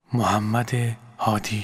محمد هادی.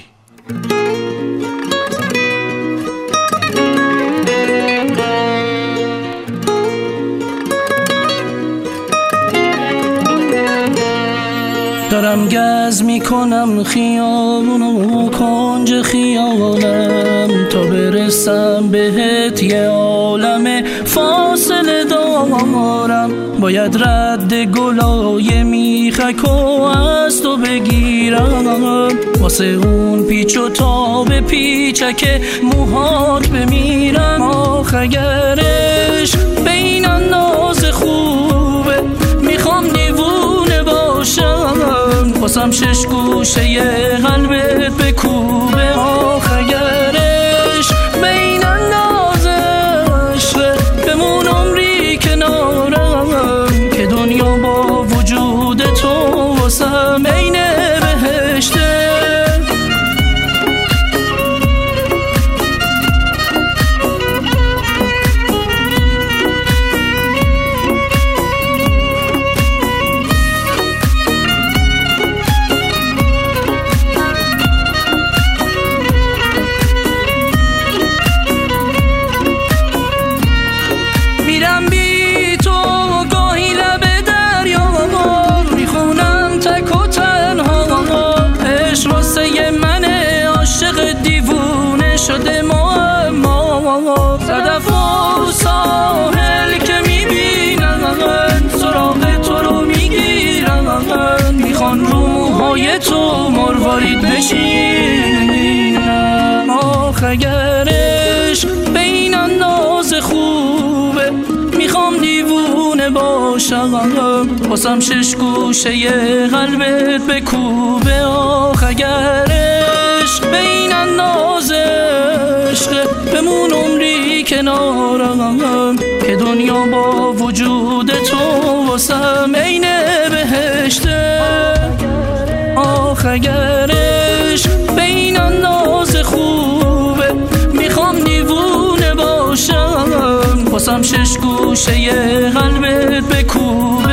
دارم گز میکنم خیابون و کنج خیالم تا برسم بهت، یه عالم فاصله دارم. باید رد گلای میخک و از تو بگیرم، واسه اون پیچ و تاب پیچک موهات بمیرم. آخ اگر عشق بین انداز خوبه، میخوام دیوونه باشم، واسم شش گوشه قلبت بکوبه. آخ اگر عشق بین انداز عشقه، بمون عمری کنارم، که دنیا با وجود تو واسم عین بهشته. شده معما صدف و ساحل که میبینن، سراغ تو رو میگیرن، میخوان رو موهای تو مروارید بشینن. آخ اگر عشق بین انداز خوبه، میخوام دیوونه باشم، واسم شش گوشه قلبت بکوبه. آخ اگر عشق بین انداز عشقه، بمون عمری کنارم، که دنیا با وجود تو واسم عین بهشته. آخ اگر عشق بین انداز خوبه، میخوام دیوونه باشم، واسم شش گوشه قلبت بکوبه.